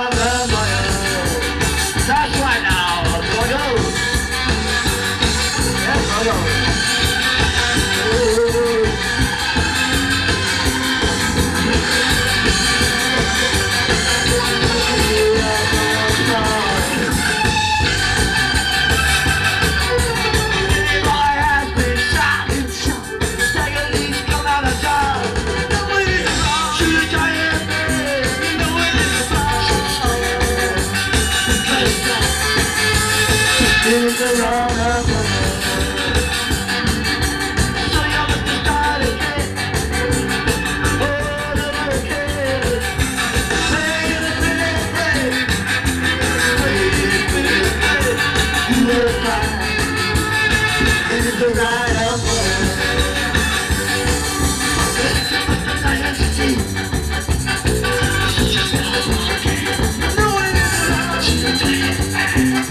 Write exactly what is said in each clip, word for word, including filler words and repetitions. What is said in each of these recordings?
That's right now, go go. Yes, go go. It's a wrong number. So you must start again. Oh, little kid, play the pretty play, play the pretty play. You will find it's the right number. It's just a identity. It's just a identity. No one is allowed.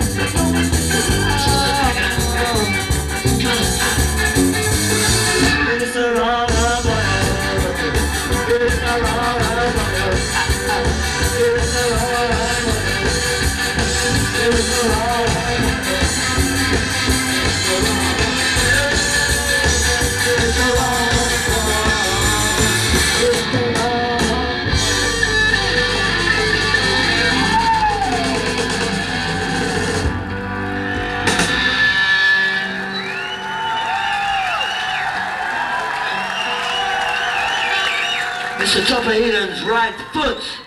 Mister Topper Eden's right foot.